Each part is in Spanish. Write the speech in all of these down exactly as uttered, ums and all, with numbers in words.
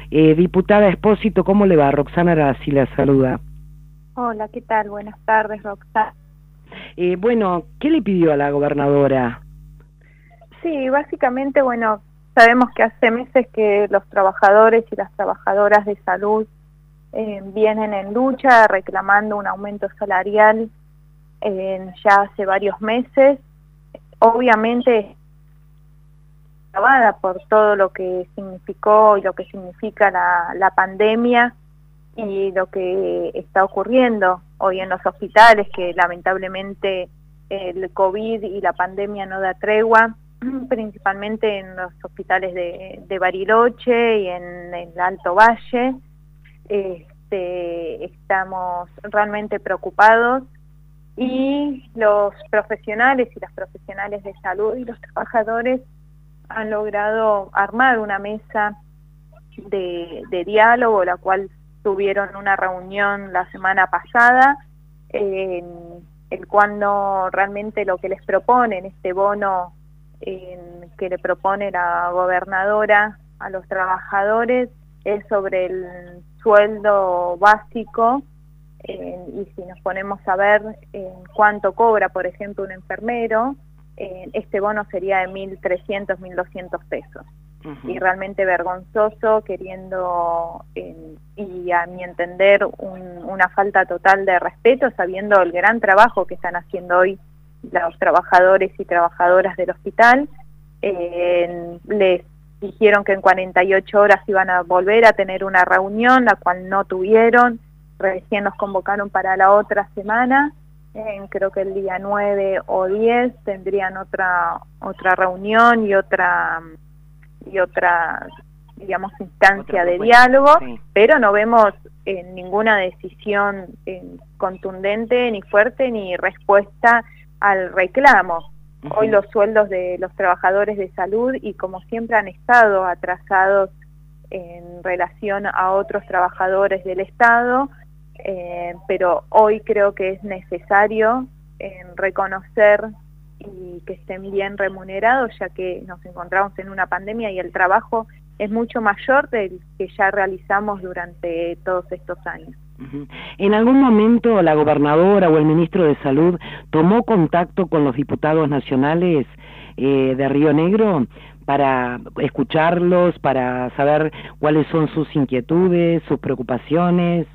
Eh, diputada Espósito, ¿cómo le va? Roxana Arasi la saluda. Hola, ¿qué tal? Buenas tardes, Roxana. Eh, bueno, ¿qué le pidió a la gobernadora? Sí, básicamente, bueno, sabemos que hace meses que los trabajadores y las trabajadoras de salud eh, vienen en lucha reclamando un aumento salarial eh, ya hace varios meses. Obviamente, agravada por todo lo que significó y lo que significa la, la pandemia y lo que está ocurriendo hoy en los hospitales, que lamentablemente el COVID y la pandemia no da tregua, principalmente en los hospitales de, de Bariloche y en el Alto Valle. Este, estamos realmente preocupados y los profesionales y las profesionales de salud y los trabajadores han logrado armar una mesa de, de diálogo, la cual tuvieron una reunión la semana pasada, en el cual no realmente lo que les proponen, este bono en que le propone la gobernadora a los trabajadores, es sobre el sueldo básico, eh, y si nos ponemos a ver eh, cuánto cobra, por ejemplo, un enfermero, eh, este bono sería de mil trescientos, mil doscientos pesos. Uh-huh. Y realmente vergonzoso, queriendo, eh, y a mi entender, un, una falta total de respeto, sabiendo el gran trabajo que están haciendo hoy los trabajadores y trabajadoras del hospital. Eh, les dijeron que en cuarenta y ocho horas iban a volver a tener una reunión, la cual no tuvieron, recién nos convocaron para la otra semana, eh, creo que el día nueve o diez tendrían otra, otra reunión y otra... y otra, digamos, instancia de diálogo, sí. Pero no vemos eh, ninguna decisión eh, contundente, ni fuerte, ni respuesta al reclamo. Uh-huh. Hoy los sueldos de los trabajadores de salud, y como siempre han estado atrasados en relación a otros trabajadores del Estado, eh, pero hoy creo que es necesario eh, reconocer y que estén bien remunerados, ya que nos encontramos en una pandemia y el trabajo es mucho mayor del que ya realizamos durante todos estos años. Uh-huh. ¿En algún momento la gobernadora o el ministro de Salud tomó contacto con los diputados nacionales eh, de Río Negro para escucharlos, para saber cuáles son sus inquietudes, sus preocupaciones?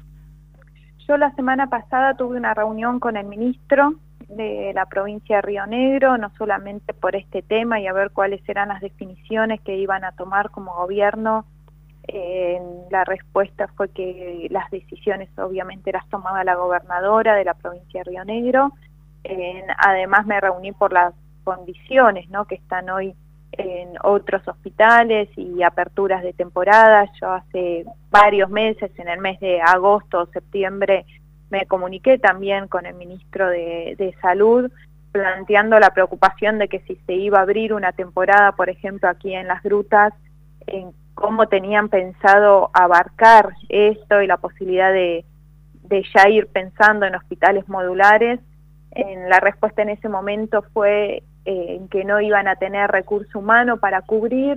Yo la semana pasada tuve una reunión con el ministro de la provincia de Río Negro, no solamente por este tema y a ver cuáles eran las definiciones que iban a tomar como gobierno. Eh, la respuesta fue que las decisiones obviamente las tomaba la gobernadora de la provincia de Río Negro. Eh, además me reuní por las condiciones, ¿no?, que están hoy en otros hospitales y aperturas de temporada. Yo hace varios meses, en el mes de agosto o septiembre, me comuniqué también con el ministro de, de Salud, planteando la preocupación de que si se iba a abrir una temporada, por ejemplo, aquí en Las Grutas, en cómo tenían pensado abarcar esto y la posibilidad de, de ya ir pensando en hospitales modulares. En la respuesta en ese momento fue eh, en que no iban a tener recurso humano para cubrir,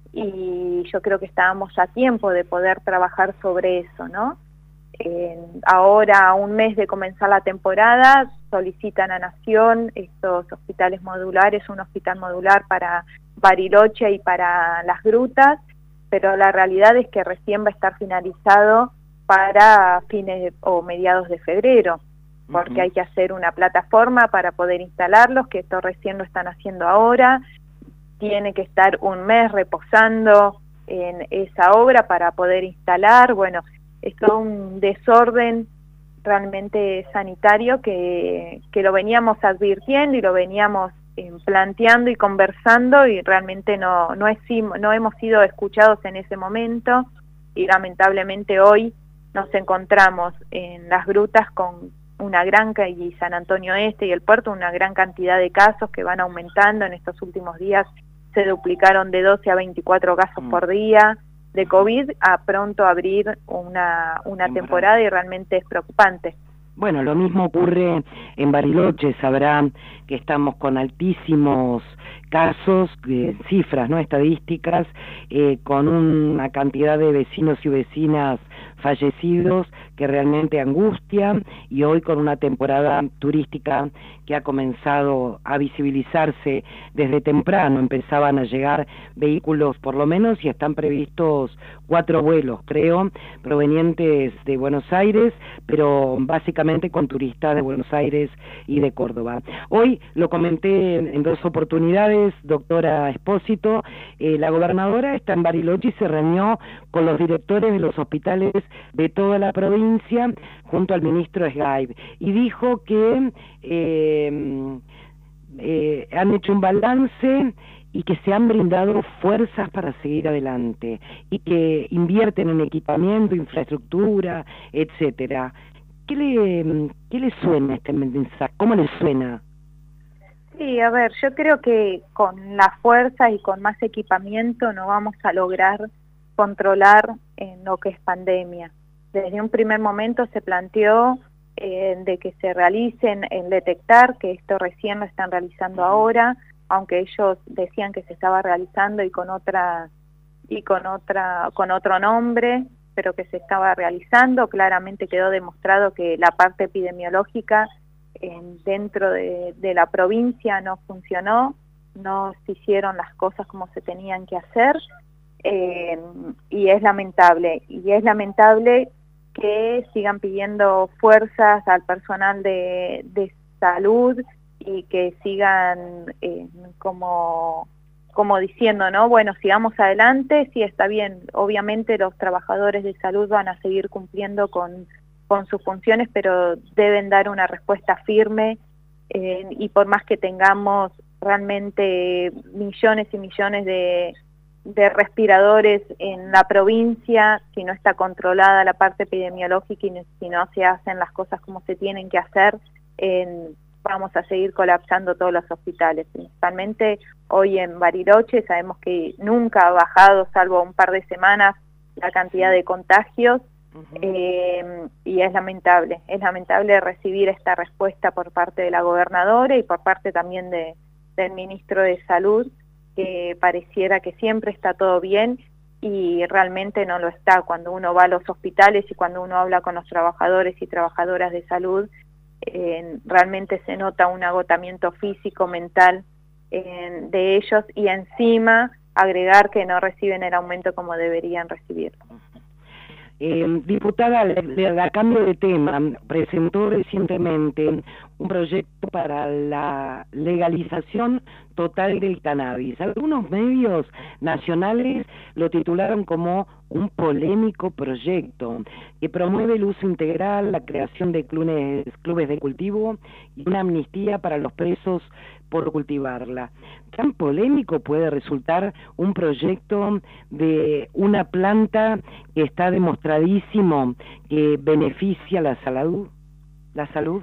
y yo creo que estábamos a tiempo de poder trabajar sobre eso, ¿no? Eh, ahora, a un mes de comenzar la temporada, solicitan a Nación estos hospitales modulares, un hospital modular para Bariloche y para Las Grutas, pero la realidad es que recién va a estar finalizado para fines o mediados de febrero, porque uh-huh. hay que hacer una plataforma para poder instalarlos, que esto recién lo están haciendo ahora, tiene que estar un mes reposando en esa obra para poder instalar. Bueno, es todo un desorden realmente sanitario que, que lo veníamos advirtiendo y lo veníamos eh, planteando y conversando, y realmente no, no, es, no hemos sido escuchados en ese momento, y lamentablemente hoy nos encontramos en Las Grutas con una gran, y San Antonio Este y el Puerto, una gran cantidad de casos que van aumentando. En estos últimos días se duplicaron de doce a veinticuatro casos mm. por día de COVID, a pronto abrir una, una temporada, y realmente es preocupante. Bueno, lo mismo ocurre en Bariloche, sabrán que estamos con altísimos casos, eh, cifras, no estadísticas, eh, con una cantidad de vecinos y vecinas fallecidos que realmente angustian, y hoy con una temporada turística que ha comenzado a visibilizarse desde temprano. Empezaban a llegar vehículos por lo menos, y están previstos cuatro vuelos, creo, provenientes de Buenos Aires, pero básicamente con turistas de Buenos Aires y de Córdoba. Hoy lo comenté en, en dos oportunidades, doctora Espósito, eh, la gobernadora está en Bariloche y se reunió con los directores de los hospitales de toda la provincia junto al ministro Sgaib, y dijo que eh, eh, han hecho un balance y que se han brindado fuerzas para seguir adelante, y que invierten en equipamiento, infraestructura, etcétera. ¿Qué le, qué le suena este mensaje? ¿Cómo le suena? Sí, a ver, yo creo que con la fuerza y con más equipamiento no vamos a lograr controlar en lo que es pandemia. Desde un primer momento se planteó eh, de que se realicen en detectar, que esto recién lo están realizando ahora, aunque ellos decían que se estaba realizando y con otra y con otra con otro nombre, pero que se estaba realizando. Claramente quedó demostrado que la parte epidemiológica eh, dentro de, de la provincia no funcionó, no se hicieron las cosas como se tenían que hacer, eh, y es lamentable, y es lamentable que sigan pidiendo fuerzas al personal de, de salud, y que sigan eh, como, como diciendo, ¿no? Bueno, sigamos adelante, sí está bien, obviamente los trabajadores de salud van a seguir cumpliendo con, con sus funciones, pero deben dar una respuesta firme, eh, y por más que tengamos realmente millones y millones de, de respiradores en la provincia, si no está controlada la parte epidemiológica y si no se hacen las cosas como se tienen que hacer, en vamos a seguir colapsando todos los hospitales. Principalmente hoy en Bariloche sabemos que nunca ha bajado, salvo un par de semanas, la cantidad de contagios, uh-huh. eh, y es lamentable, es lamentable recibir esta respuesta por parte de la gobernadora y por parte también de, del ministro de Salud, que pareciera que siempre está todo bien y realmente no lo está. Cuando uno va a los hospitales y cuando uno habla con los trabajadores y trabajadoras de salud, Eh, realmente se nota un agotamiento físico, mental eh, de ellos, y encima agregar que no reciben el aumento como deberían recibirlo. Eh, diputada, le, le, a cambio de tema, presentó recientemente un proyecto para la legalización total del cannabis. Algunos medios nacionales lo titularon como un polémico proyecto que promueve el uso integral, la creación de clubes, clubes de cultivo y una amnistía para los presos por cultivarla. ¿Tan polémico puede resultar un proyecto de una planta que está demostradísimo que beneficia la salud? ¿La salud?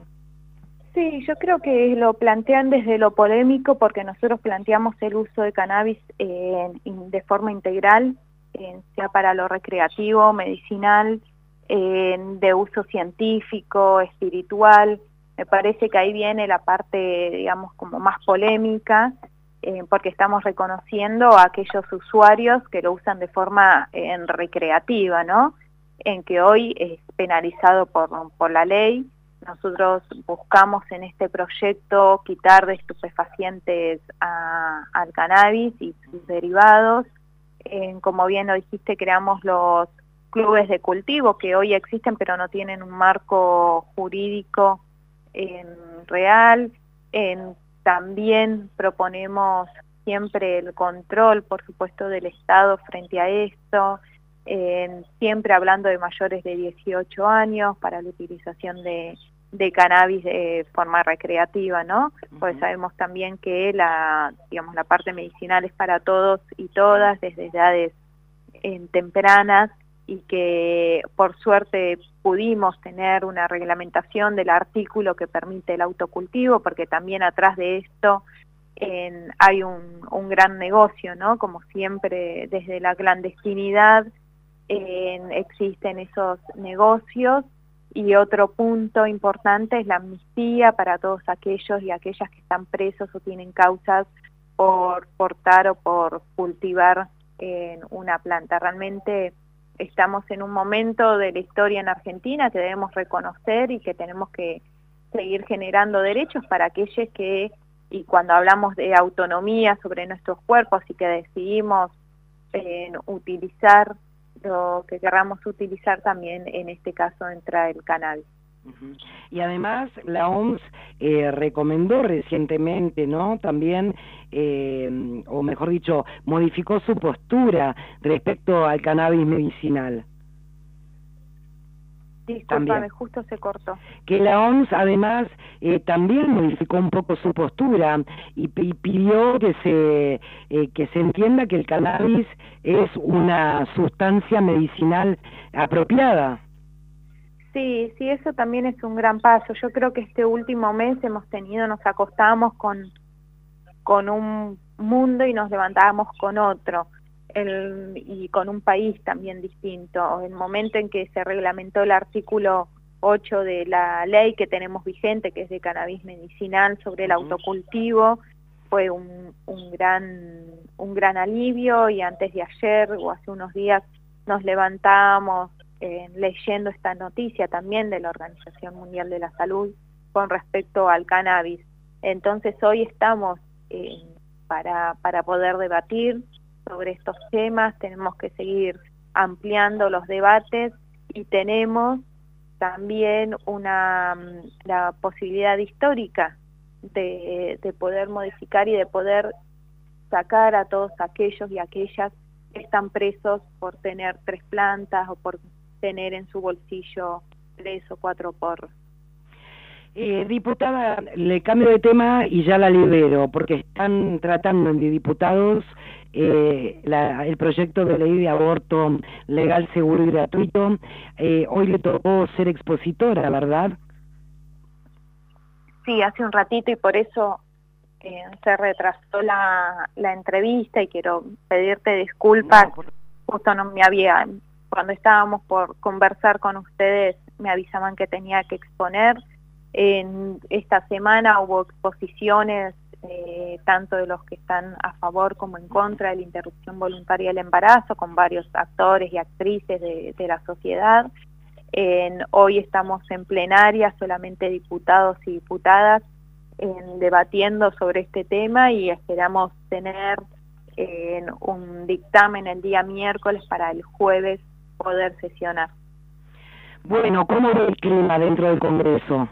Sí, yo creo que lo plantean desde lo polémico, porque nosotros planteamos el uso de cannabis eh, de forma integral, eh, sea para lo recreativo, medicinal, eh, de uso científico, espiritual. Me parece que ahí viene la parte, digamos, como más polémica, eh, porque estamos reconociendo a aquellos usuarios que lo usan de forma eh, recreativa, ¿no? En que hoy es penalizado por, por la ley. Nosotros buscamos en este proyecto quitar de estupefacientes a, al cannabis y sus derivados. Eh, como bien lo dijiste, creamos los clubes de cultivo que hoy existen pero no tienen un marco jurídico eh, real. Eh, también proponemos siempre el control, por supuesto, del Estado frente a esto, eh, siempre hablando de mayores de dieciocho años para la utilización de de cannabis de forma recreativa, ¿no? Uh-huh. Porque sabemos también que la, digamos, la parte medicinal es para todos y todas desde edades eh, tempranas, y que por suerte pudimos tener una reglamentación del artículo que permite el autocultivo, porque también atrás de esto eh, hay un, un gran negocio, ¿no? Como siempre desde la clandestinidad eh, existen esos negocios, Y otro punto importante es la amnistía para todos aquellos y aquellas que están presos o tienen causas por portar o por cultivar en una planta. Realmente estamos en un momento de la historia en Argentina que debemos reconocer y que tenemos que seguir generando derechos para aquellos que, y cuando hablamos de autonomía sobre nuestros cuerpos y que decidimos eh, utilizar lo que querramos utilizar, también en este caso entra el cannabis. Uh-huh. Y además la O M S eh, recomendó recientemente, ¿no? También, eh, o mejor dicho, modificó su postura respecto al cannabis medicinal. Discúlpame, justo se cortó. Que la O M S además eh, también modificó un poco su postura y, y pidió que se eh, que se entienda que el cannabis es una sustancia medicinal apropiada. Sí, sí, eso también es un gran paso. Yo creo que este último mes hemos tenido, nos acostamos con, con un mundo y nos levantábamos con otro. El, y con un país también distinto. El momento en que se reglamentó el artículo ocho de la ley que tenemos vigente, que es de cannabis medicinal, sobre el autocultivo, fue un, un, gran, un gran alivio, y antes de ayer o hace unos días nos levantamos eh, leyendo esta noticia también de la Organización Mundial de la Salud con respecto al cannabis. Entonces hoy estamos eh, para, para poder debatir sobre estos temas, tenemos que seguir ampliando los debates y tenemos también una la posibilidad histórica de, de poder modificar y de poder sacar a todos aquellos y aquellas que están presos por tener tres plantas o por tener en su bolsillo tres o cuatro porros. Eh, diputada, le cambio de tema y ya la libero, porque están tratando en diputados eh, la, el proyecto de ley de aborto legal, seguro y gratuito. Eh, hoy le tocó ser expositora, ¿verdad? Sí, hace un ratito, y por eso eh, se retrasó la, la entrevista, y quiero pedirte disculpas. No, por... Justo no me había, cuando estábamos por conversar con ustedes, me avisaban que tenía que exponer. En esta semana hubo exposiciones eh, tanto de los que están a favor como en contra de la interrupción voluntaria del embarazo, con varios actores y actrices de, de la sociedad. En, hoy estamos en plenaria, solamente diputados y diputadas, en, debatiendo sobre este tema, y esperamos tener eh, un dictamen el día miércoles para el jueves poder sesionar. Bueno, ¿cómo ve el clima dentro del Congreso?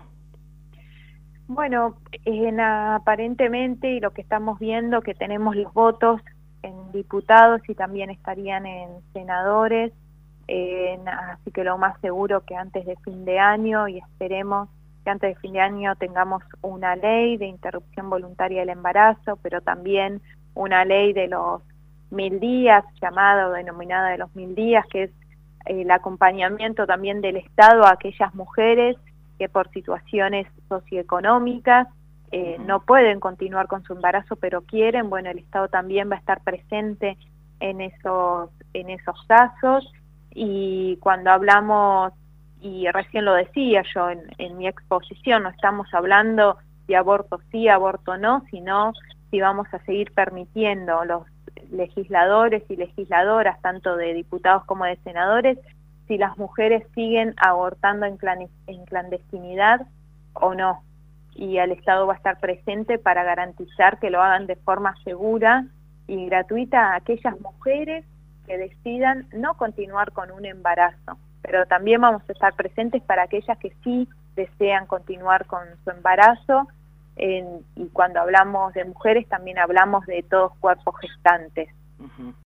Bueno, en, aparentemente, y lo que estamos viendo, que tenemos los votos en diputados y también estarían en senadores, eh, así que lo más seguro que antes de fin de año, y esperemos que antes de fin de año tengamos una ley de interrupción voluntaria del embarazo, pero también una ley de los mil días, llamada o denominada de los mil días, que es el acompañamiento también del Estado a aquellas mujeres que por situaciones socioeconómicas eh, no pueden continuar con su embarazo, pero quieren. Bueno, el Estado también va a estar presente en esos, en esos casos. Y cuando hablamos, y recién lo decía yo en, en mi exposición, no estamos hablando de aborto sí, aborto no, sino si vamos a seguir permitiendo los legisladores y legisladoras, tanto de diputados como de senadores, si las mujeres siguen abortando en clandestinidad o no. Y el Estado va a estar presente para garantizar que lo hagan de forma segura y gratuita a aquellas mujeres que decidan no continuar con un embarazo. Pero también vamos a estar presentes para aquellas que sí desean continuar con su embarazo. En, y cuando hablamos de mujeres también hablamos de todos cuerpos gestantes. Uh-huh.